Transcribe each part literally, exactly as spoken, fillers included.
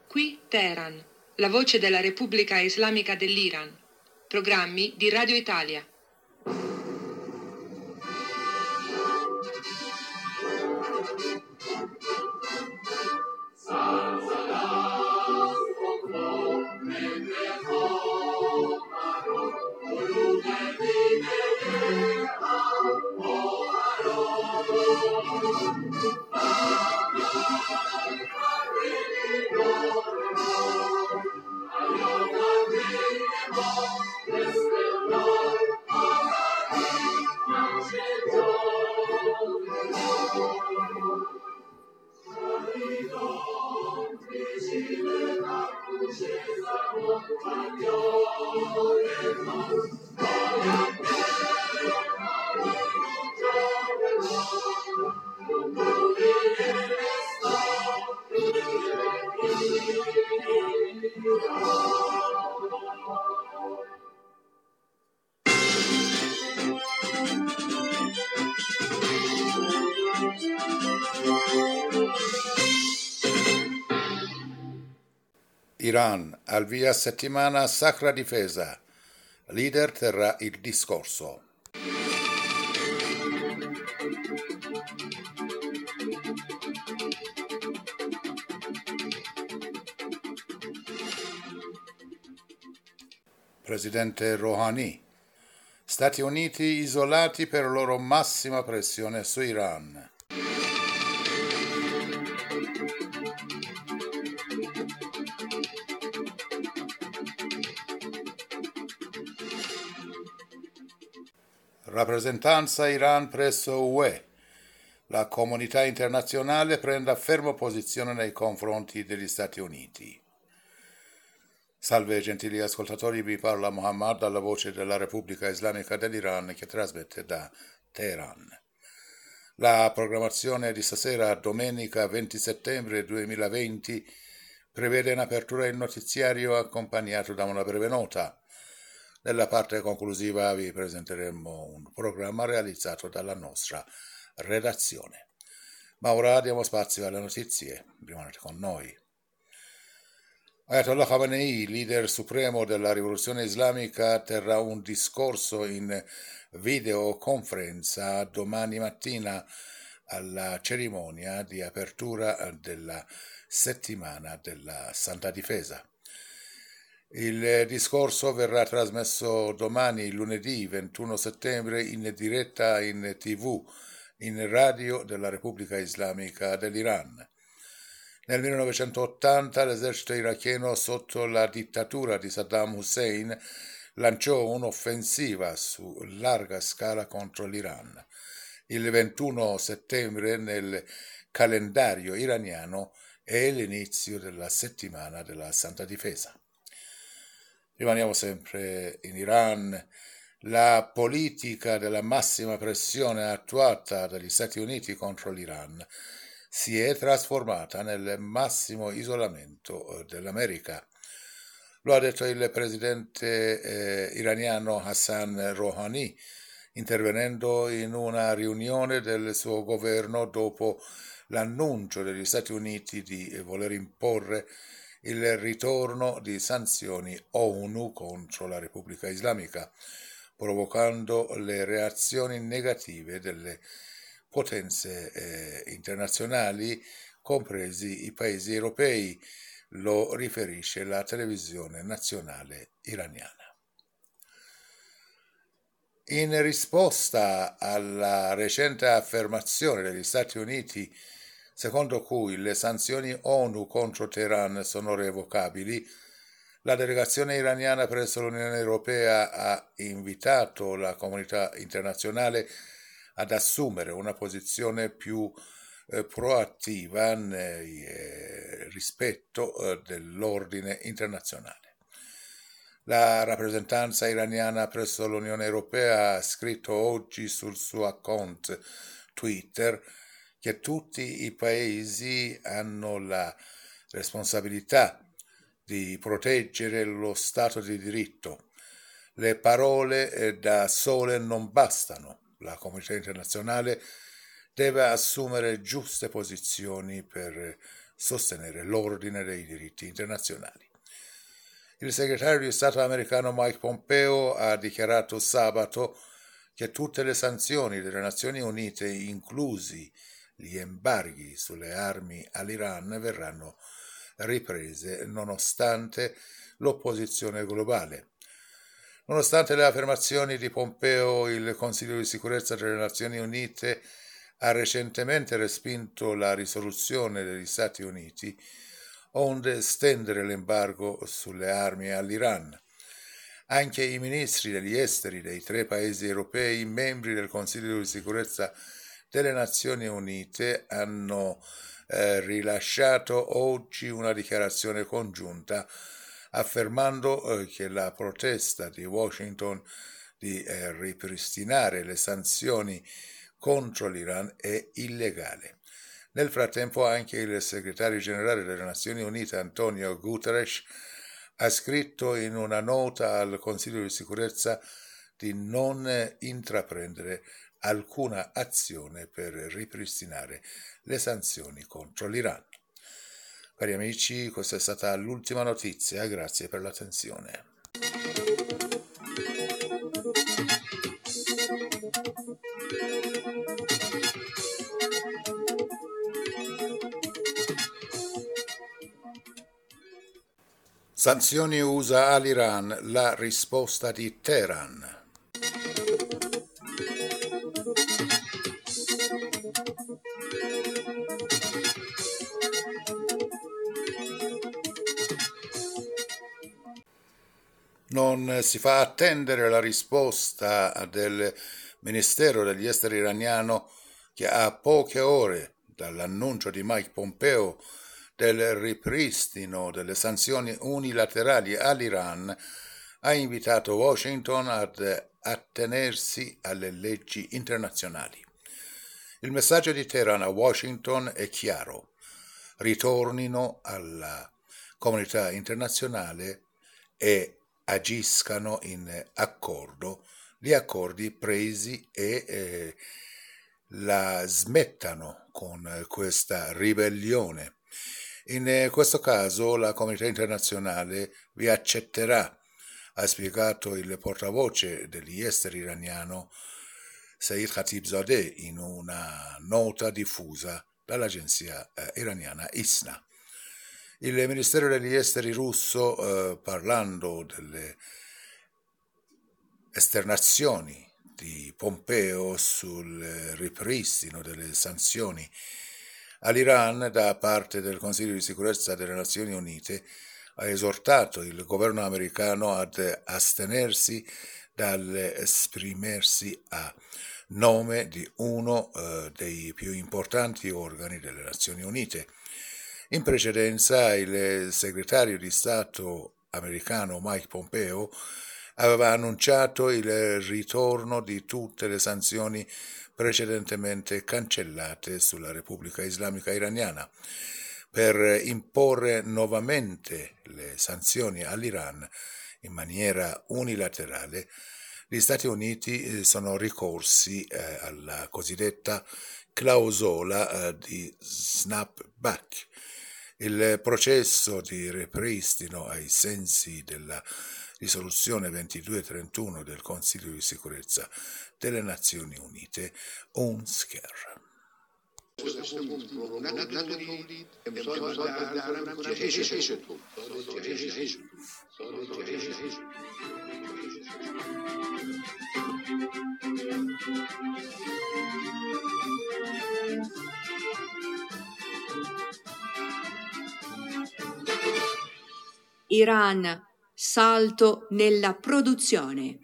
Qui Teheran, la voce della Repubblica Islamica dell'Iran. Programmi di Radio Italia. Iran, al via settimana Sacra Difesa. Leader terrà il discorso. Presidente Rouhani. Stati Uniti isolati per loro massima pressione su Iran. Rappresentanza Iran presso U E. La comunità internazionale prenda ferma posizione nei confronti degli Stati Uniti. Salve gentili ascoltatori, vi parla Mohammad dalla voce della Repubblica Islamica dell'Iran che trasmette da Teheran. La programmazione di stasera, domenica venti settembre duemilaventi, prevede in apertura il notiziario accompagnato da una breve nota. Nella parte conclusiva vi presenteremo un programma realizzato dalla nostra redazione. Ma ora diamo spazio alle notizie. Rimanete con noi. Ayatollah Khamenei, leader supremo della rivoluzione islamica, terrà un discorso in videoconferenza domani mattina alla cerimonia di apertura della settimana della Santa Difesa. Il discorso verrà trasmesso domani, lunedì ventuno settembre, in diretta in tivù, in radio della Repubblica Islamica dell'Iran. Nel millenovecentottanta l'esercito iracheno, sotto la dittatura di Saddam Hussein, lanciò un'offensiva su larga scala contro l'Iran. Il ventuno settembre nel calendario iraniano è l'inizio della settimana della Santa Difesa. Rimaniamo sempre in Iran. La politica della massima pressione attuata dagli Stati Uniti contro l'Iran si è trasformata nel massimo isolamento dell'America. Lo ha detto il presidente eh, iraniano Hassan Rouhani, intervenendo in una riunione del suo governo dopo l'annuncio degli Stati Uniti di voler imporre il ritorno di sanzioni ONU contro la Repubblica Islamica, provocando le reazioni negative delle potenze eh, internazionali, compresi i paesi europei, lo riferisce la televisione nazionale iraniana. In risposta alla recente affermazione degli Stati Uniti secondo cui le sanzioni ONU contro Teheran sono revocabili, la delegazione iraniana presso l'Unione Europea ha invitato la comunità internazionale ad assumere una posizione più eh, proattiva nei, eh, rispetto eh, dell'ordine internazionale. La rappresentanza iraniana presso l'Unione Europea ha scritto oggi sul suo account Twitter che tutti i paesi hanno la responsabilità di proteggere lo Stato di diritto. Le parole eh, da sole non bastano. La comunità internazionale deve assumere giuste posizioni per sostenere l'ordine dei diritti internazionali. Il segretario di Stato americano Mike Pompeo ha dichiarato sabato che tutte le sanzioni delle Nazioni Unite, inclusi gli embarghi sulle armi all'Iran, verranno riprese nonostante l'opposizione globale. Nonostante le affermazioni di Pompeo, il Consiglio di sicurezza delle Nazioni Unite ha recentemente respinto la risoluzione degli Stati Uniti onde estendere l'embargo sulle armi all'Iran. Anche i ministri degli esteri dei tre paesi europei, membri del Consiglio di sicurezza delle Nazioni Unite, hanno eh, rilasciato oggi una dichiarazione congiunta affermando eh, che la protesta di Washington di eh, ripristinare le sanzioni contro l'Iran è illegale. Nel frattempo anche il segretario generale delle Nazioni Unite Antonio Guterres ha scritto in una nota al Consiglio di sicurezza di non intraprendere alcuna azione per ripristinare le sanzioni contro l'Iran. Cari amici, questa è stata l'ultima notizia, grazie per l'attenzione. Sanzioni U S A all'Iran, la risposta di Teheran. Non si fa attendere la risposta del Ministero degli Esteri iraniano, che a poche ore dall'annuncio di Mike Pompeo del ripristino delle sanzioni unilaterali all'Iran ha invitato Washington ad attenersi alle leggi internazionali. Il messaggio di Teheran a Washington è chiaro: ritornino alla comunità internazionale e agiscano in accordo gli accordi presi e eh, la smettano con questa ribellione. In questo caso la comunità internazionale vi accetterà, ha spiegato il portavoce degli esteri iraniano Saeed Khatibzadeh in una nota diffusa dall'agenzia eh, iraniana ISNA. Il Ministero degli Esteri russo, eh, parlando delle esternazioni di Pompeo sul ripristino delle sanzioni all'Iran da parte del Consiglio di sicurezza delle Nazioni Unite, ha esortato il governo americano ad astenersi dall'esprimersi a nome di uno eh, dei più importanti organi delle Nazioni Unite. In precedenza il segretario di Stato americano Mike Pompeo aveva annunciato il ritorno di tutte le sanzioni precedentemente cancellate sulla Repubblica Islamica Iraniana per imporre nuovamente le sanzioni all'Iran in maniera unilaterale. Gli Stati Uniti sono ricorsi eh, alla cosiddetta clausola eh, di snapback, il processo di ripristino ai sensi della risoluzione ventidue trentuno del Consiglio di sicurezza delle Nazioni Unite, U N S C E R. Iran, salto nella produzione.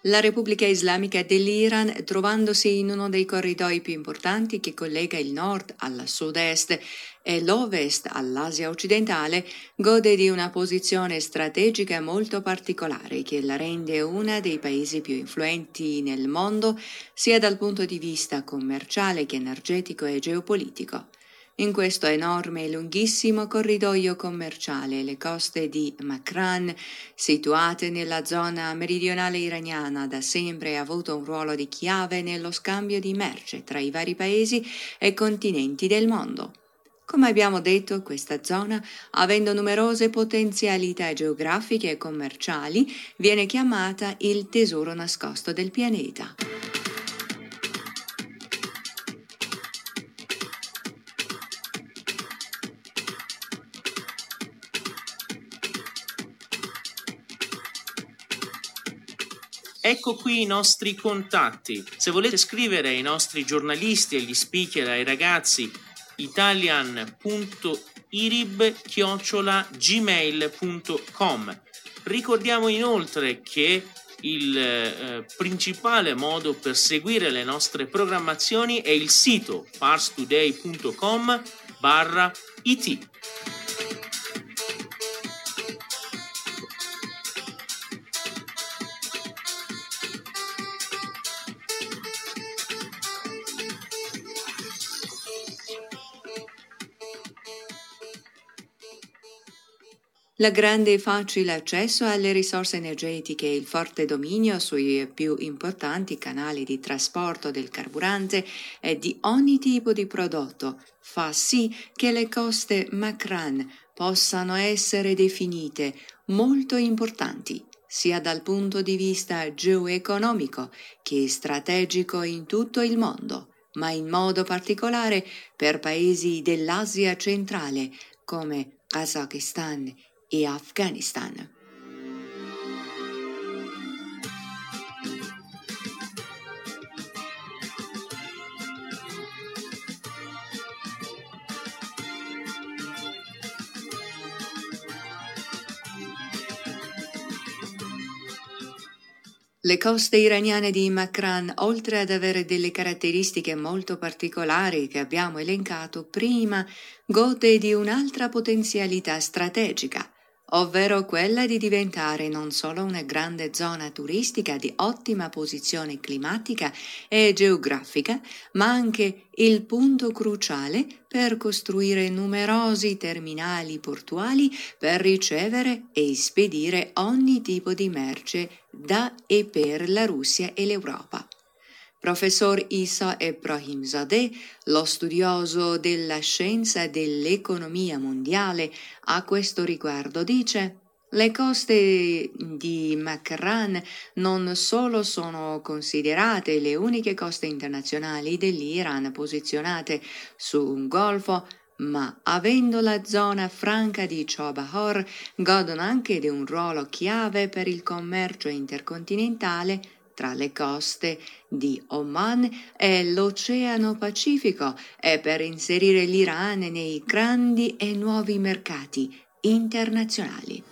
La Repubblica Islamica dell'Iran, trovandosi in uno dei corridoi più importanti che collega il nord al sud-est e l'ovest all'Asia occidentale, gode di una posizione strategica molto particolare che la rende uno dei paesi più influenti nel mondo, sia dal punto di vista commerciale che energetico e geopolitico. In questo enorme e lunghissimo corridoio commerciale, le coste di Makran, situate nella zona meridionale iraniana, da sempre ha avuto un ruolo di chiave nello scambio di merce tra i vari paesi e continenti del mondo. Come abbiamo detto, questa zona, avendo numerose potenzialità geografiche e commerciali, viene chiamata il tesoro nascosto del pianeta. Ecco qui i nostri contatti. Se volete scrivere ai nostri giornalisti, agli speaker, ai ragazzi, italian punto irib chiocciola gmail punto com. Ricordiamo inoltre che il eh, principale modo per seguire le nostre programmazioni è il sito parstoday punto com barra it. La grande e facile accesso alle risorse energetiche e il forte dominio sui più importanti canali di trasporto del carburante e di ogni tipo di prodotto fa sì che le coste Makran possano essere definite molto importanti, sia dal punto di vista geoeconomico che strategico in tutto il mondo, ma in modo particolare per paesi dell'Asia centrale come Kazakistan e Afghanistan. Le coste iraniane di Makran, oltre ad avere delle caratteristiche molto particolari che abbiamo elencato prima, gode di un'altra potenzialità strategica, ovvero quella di diventare non solo una grande zona turistica di ottima posizione climatica e geografica, ma anche il punto cruciale per costruire numerosi terminali portuali per ricevere e spedire ogni tipo di merce da e per la Russia e l'Europa. Professor Isa Ebrahimzadeh, lo studioso della scienza dell'economia mondiale, a questo riguardo dice: le coste di Makran non solo sono considerate le uniche coste internazionali dell'Iran posizionate su un golfo, ma avendo la zona franca di Chabahar godono anche di un ruolo chiave per il commercio intercontinentale tra le coste di Oman e l'Oceano Pacifico e per inserire l'Iran nei grandi e nuovi mercati internazionali.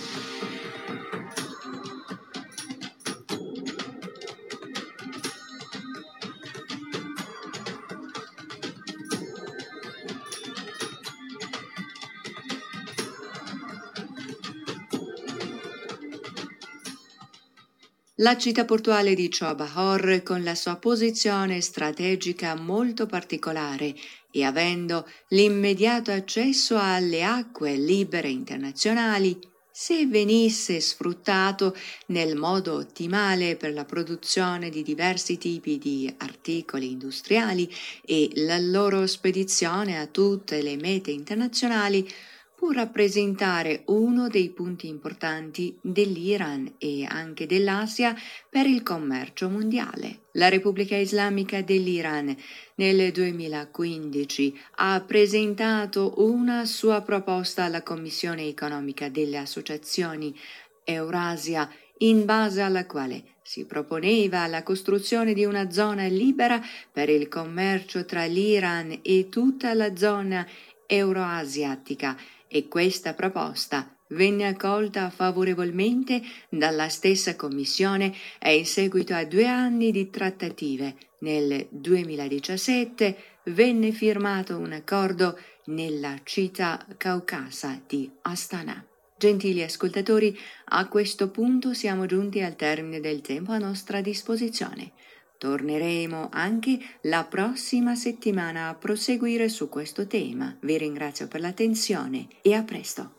La città portuale di Chabahar, con la sua posizione strategica molto particolare e avendo l'immediato accesso alle acque libere internazionali, se venisse sfruttato nel modo ottimale per la produzione di diversi tipi di articoli industriali e la loro spedizione a tutte le mete internazionali, può rappresentare uno dei punti importanti dell'Iran e anche dell'Asia per il commercio mondiale. La Repubblica Islamica dell'Iran nel duemilaquindici ha presentato una sua proposta alla Commissione economica delle associazioni Eurasia, in base alla quale si proponeva la costruzione di una zona libera per il commercio tra l'Iran e tutta la zona euroasiatica, e questa proposta venne accolta favorevolmente dalla stessa Commissione e in seguito a due anni di trattative, nel duemiladiciassette venne firmato un accordo nella città caucasa di Astana. Gentili ascoltatori, a questo punto siamo giunti al termine del tempo a nostra disposizione. Torneremo anche la prossima settimana a proseguire su questo tema. Vi ringrazio per l'attenzione e a presto.